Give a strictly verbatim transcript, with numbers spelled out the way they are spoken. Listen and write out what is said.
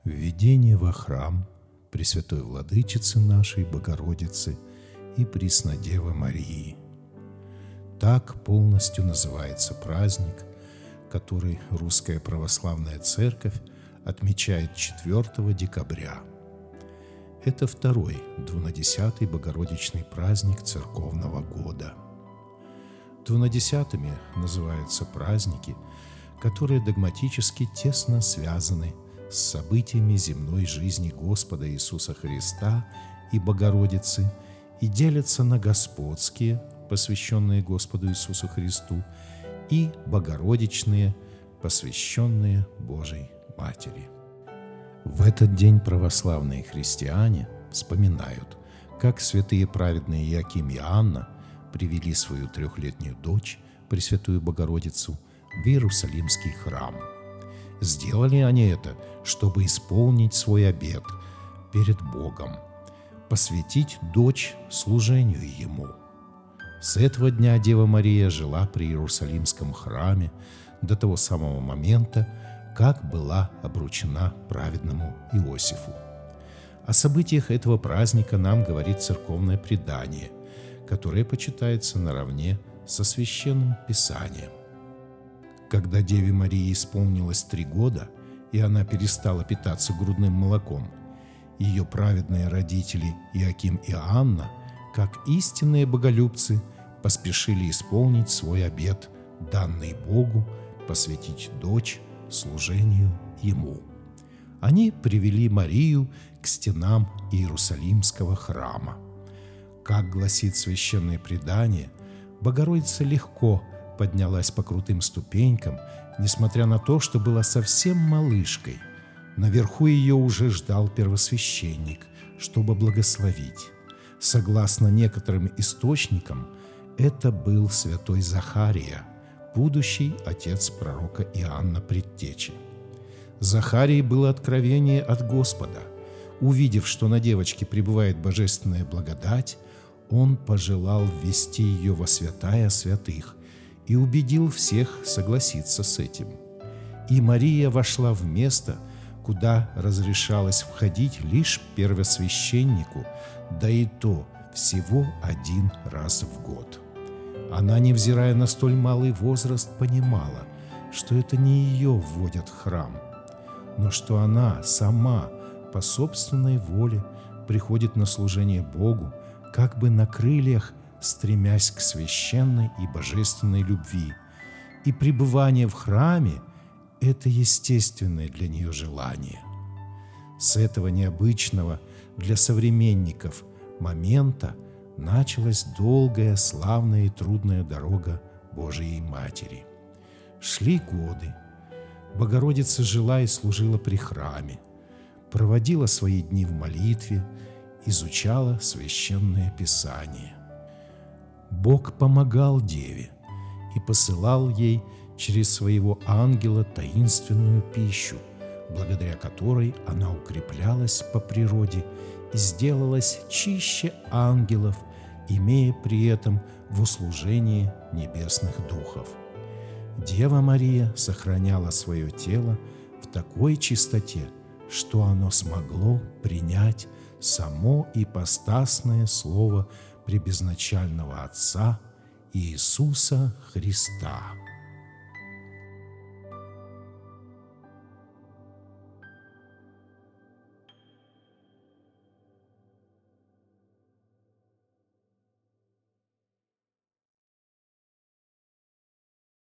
Введение во храм Пресвятой Владычицы нашей Богородицы и Преснодевы Марии. Так полностью называется праздник, который Русская Православная Церковь отмечает четвёртого декабря. Это второй двунадесятый Богородичный праздник церковного года. Двунадесятыми называются праздники, которые догматически тесно связаны с событиями земной жизни Господа Иисуса Христа и Богородицы и делятся на господские, посвященные Господу Иисусу Христу, и богородичные, посвященные Божией Матери. В этот день православные христиане вспоминают, как святые праведные Иоаким и Анна привели свою трехлетнюю дочь, Пресвятую Богородицу, в Иерусалимский храм. Сделали они это, чтобы исполнить свой обет перед Богом, посвятить дочь служению Ему. С этого дня Дева Мария жила при Иерусалимском храме до того самого момента, как была обручена праведному Иосифу. О событиях этого праздника нам говорит церковное предание, которое почитается наравне со Священным Писанием. Когда Деве Марии исполнилось три года, и она перестала питаться грудным молоком, ее праведные родители Иоаким и Анна, как истинные боголюбцы, поспешили исполнить свой обет, данный Богу, посвятить дочь служению Ему. Они привели Марию к стенам Иерусалимского храма. Как гласит священное предание, Богородица легко поднялась по крутым ступенькам, несмотря на то, что была совсем малышкой. Наверху ее уже ждал первосвященник, чтобы благословить. Согласно некоторым источникам, это был святой Захария, будущий отец пророка Иоанна Предтечи. Захарии было откровение от Господа. Увидев, что на девочке пребывает божественная благодать, он пожелал ввести ее во святая святых и убедил всех согласиться с этим. И Мария вошла в место, куда разрешалось входить лишь первосвященнику, да и то всего один раз в год. Она, невзирая на столь малый возраст, понимала, что это не ее вводят в храм, но что она сама по собственной воле приходит на служение Богу, как бы на крыльях, стремясь к священной и божественной любви. И пребывание в храме – это естественное для нее желание. С этого необычного для современников момента началась долгая, славная и трудная дорога Божией Матери. Шли годы. Богородица жила и служила при храме, проводила свои дни в молитве, изучала священное Писание. Бог помогал Деве и посылал ей через своего ангела таинственную пищу, благодаря которой она укреплялась по природе и сделалась чище ангелов, имея при этом в услужении небесных духов. Дева Мария сохраняла свое тело в такой чистоте, что оно смогло принять само ипостасное слово пребезначального Отца Иисуса Христа.